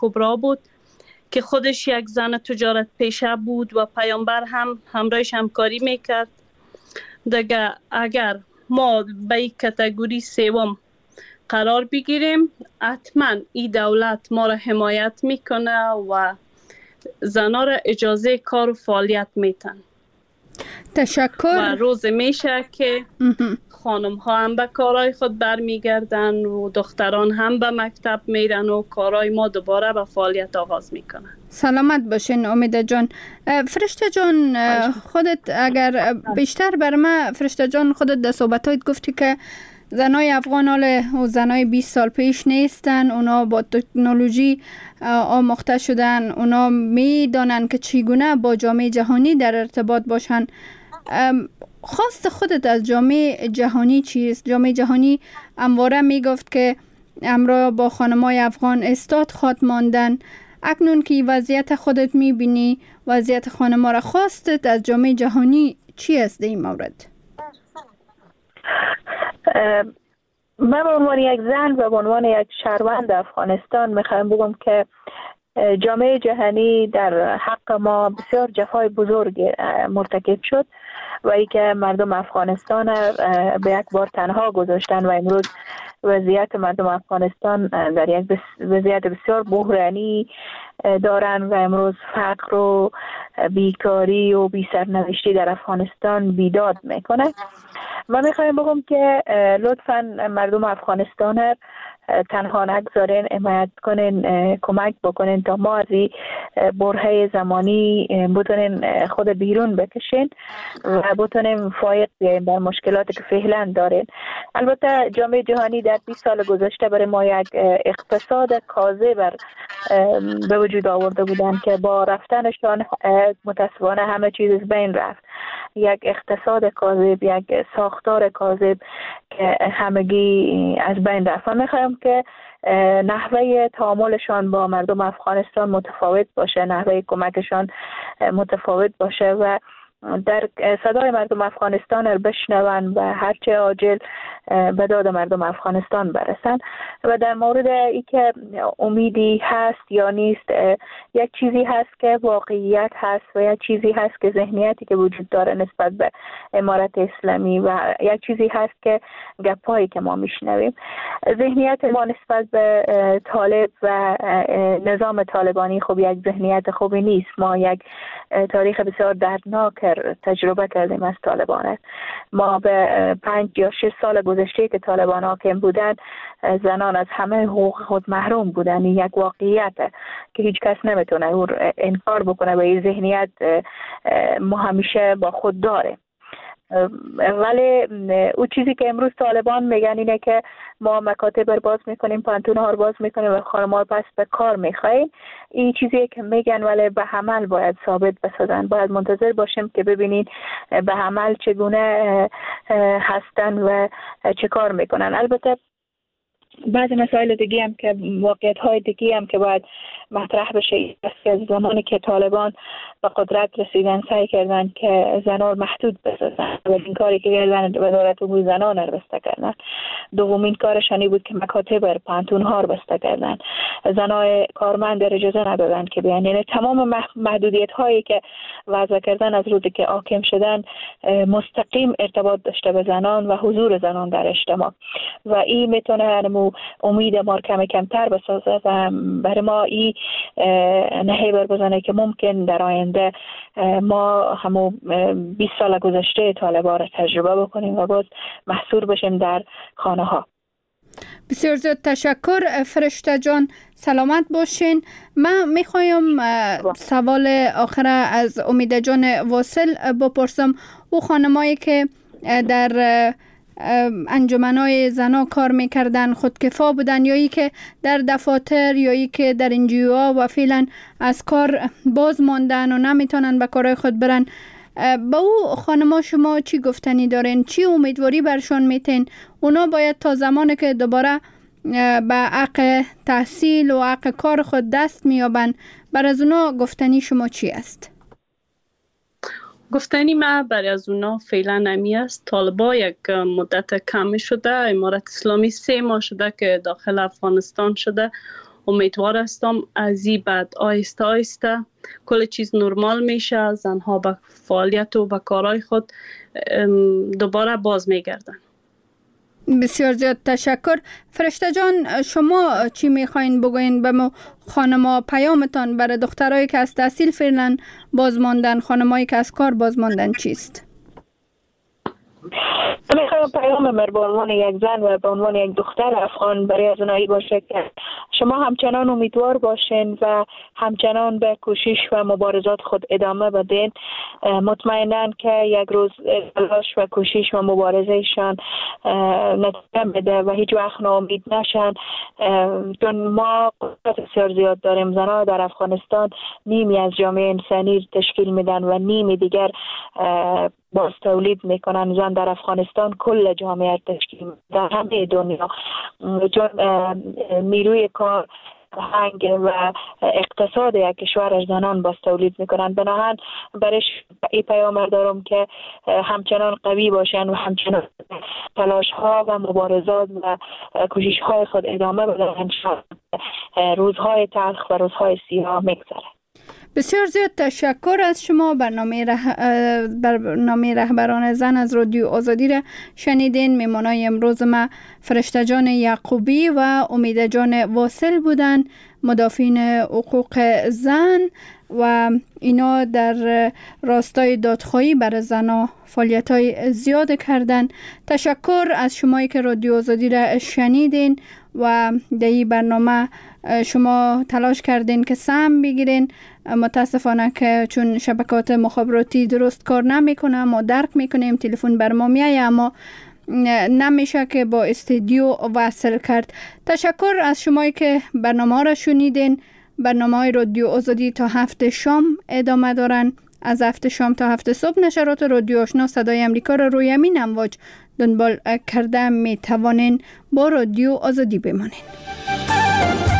کبرا بود که خودش یک زن تجارت پیشه بود و پیامبر هم همراهش همکاری میکرد. دیگه اگر ما به این کتگوری سوم قرار بگیریم، حتما این دولت ما را حمایت میکنه و زنا را اجازه کار و فعالیت میتن. تشکر. و روز میشه که خانم ها هم به کارهای خود برمیگردن و دختران هم به مکتب میرن و کارهای ما دوباره به فعالیت آغاز میکنن. سلامت باشین امیده جان. فرشته جان، خودت اگر بیشتر بر ما فرشته جان، خودت در صحبتایت گفتی که زنای افغان و زنای 20 سال پیش نیستن، اونا با تکنولوژی آموخته شدن، اونا میدانن که چگونه با جامعه جهانی در ارتباط باشن. خواست خودت از جامعه جهانی چیست؟ جامعه جهانی همواره میگفت که امروز با خانمای افغان استاد خواد ماندن. اکنون که وضعیت خودت میبینی، وضعیت خانما را، خواستت از جامعه جهانی چی است در این مورد؟ من به عنوان یک زن و به عنوان یک شهروند افغانستان میخوایم بگم که جامعه جهانی در حق ما بسیار جفای بزرگ مرتکب شد و ای که مردم افغانستان به یک بار تنها گذاشتن و امروز وضعیت مردم افغانستان در یک وضعیت بسیار بحرانی دارن و امروز فقر و بیکاری و بی سرنوشتی در افغانستان بیداد میکنه. و میخوایم بگم که لطفاً مردم افغانستان تنها نگذارین، حمایت کنین، کمک بکنین تا ما از این برهه زمانی بتونین خود بیرون بکشین و بتونین فایق بیاین در مشکلاتی که فعلا دارین. البته جامعه جهانی در 20 سال گذشته برای ما یک اقتصاد کاذب به وجود آورده بودن که با رفتنشان متاسفانه همه چیز از بین رفت. یک اقتصاد کاذب، یک ساختار کاذب که همگی از بین رفت. و میخوایم که نحوه تعاملشان با مردم افغانستان متفاوت باشه، نحوه کمکشان متفاوت باشه و در صدای مردم افغانستان رو بشنون و هرچه عاجل به داد مردم افغانستان برسن. و در مورد ای که امیدی هست یا نیست، یک چیزی هست که واقعیت هست و یک چیزی هست که ذهنیتی که وجود داره نسبت به امارت اسلامی و یک چیزی هست که گپایی که ما میشنویم. ذهنیت ما نسبت به طالب و نظام طالبانی خب یک ذهنیت خوبی نیست. ما یک تاریخ بسیار دردناک تجربه کردیم از طالبان. ما به 5 یا 6 سال گذشته که طالبان حاکم بودن، زنان از همه حقوق خود محروم بودن. این یک واقعیت که هیچ کس نمیتونه او انکار بکنه و این ذهنیت ما همیشه با خود داره. ولی او چیزی که امروز طالبان میگن اینه که ما مکاتب رو باز میکنیم، پانتون‌ها رو باز میکنیم و خانم‌ها پس به کار میخوایم. این چیزی که میگن ولی به عمل باید ثابت بسازن. باید منتظر باشیم که ببینید به عمل چگونه هستن و چه کار میکنن. البته بعضی مسائل دیگه هم که واقعیت‌های دیگه هم که باید مطرح بشه است که از زمانی که طالبان به قدرت رسیدن سعی کردن که زنان محدود بسازن و این کاری که کردن وزارت امور زنان رو بسته کردن. دومین کارشانی بود که مکاتب پانتون‌ها رو بسته کردن. زنای کارمند اجازه ندادن که بیان. یعنی تمام محدودیت‌هایی که وضع کردن از روزی که حاکم شدن مستقیم ارتباط داشته به زنان و حضور زنان در اجتماع و این میتونه امید ما کمتر بسازه و برای ما این نهی بزنه که ممکن در آینده ما همو 20 سال گذشته طالبان را تجربه بکنیم و باز محصور بشیم در خانه ها. بسیار زیاد تشکر فرشته جان، سلامت باشین. من میخوایم سوال آخر از امیده جان واصل بپرسم. او خانمایی که در انجمنای زنا کار میکردن، خودکفا بودن، یا ای که در دفاتر یا ای که در انجیوها و فعلا از کار باز ماندن و نمیتونن به کارهای خود برن، با او خانما شما چی گفتنی دارین؟ چی امیدواری برشان میتین؟ اونا باید تا زمانی که دوباره به حق تحصیل و حق کار خود دست میابن، بر از اونا گفتنی شما چی است؟ گفتنی ما برای از اونا فعلا نمی است. طالبا یک مدت کمی شده، امارت اسلامی 3 ماه شده که داخل افغانستان شده امیدوار هستم از این بعد آهسته آهسته کل چیز نرمال میشه، زنها به فعالیت و به کارهای خود دوباره باز میگردن. بسیار زیاد تشکر. فرشته جان، شما چی میخواین بگوین به ما خانما؟ پیامتان برای دخترایی که از تحصیل فعلا باز ماندن، خانمایی که از کار باز ماندن چیست؟ میخوایم پیام من به عنوان یک زن و به عنوان یک دختر افغان برای از اونایی باشه که شما همچنان امیدوار باشین و همچنان به کوشش و مبارزات خود ادامه بدین. مطمئناً که یک روز تلاش و کوشش و مبارزهشان نتیجه میده و هیچ وقت ناامید نشن، چون ما قدرت بسیار زیاد داریم. زنها در افغانستان نیمی از جامعه انسانی تشکیل میدن و نیمی دیگر باز تولید میکنن. زن در افغانستان کل جامعه تشکیل میدن در همه دنیا، چون نیروی کار، فرهنگ و اقتصاد یک کشور از زنان باز تولید میکنن. بنابراین برای این پیام دارم که همچنان قوی باشن و همچنان تلاش ها و مبارزات و کوشش های خود ادامه بدن. روزهای تلخ و روزهای سیاه میگذره. بسیار زیاد تشکر از شما. برنامه رهبران زن از رادیو آزادی را شنیدین. میمانای امروز ما فرشته جان یعقوبی و امید جان واصل بودن، مدافعین حقوق زن، و اینا در راستای دادخواهی برای زنها فعالیت‌های زیاد کردن. تشکر از شمایی که رادیو آزادی را شنیدین و در این برنامه شما تلاش کردین که سهم بگیرین. متاسفانه که چون شبکات مخابراتی درست کار نمیکنه، ما درک میکنیم، تلفن بر ما میایه اما نمیشه که با استودیو وصل کرد. تشکر از شمایی که برنامه را شنیدین. برنامه رادیو آزادی تا 7 شام ادامه دارن. از 7 شام تا 7 صبح نشرات رادیو آشنا صدای امریکا را روی همین امواج دنبال کرده می توانین با رادیو آزادی بمانین.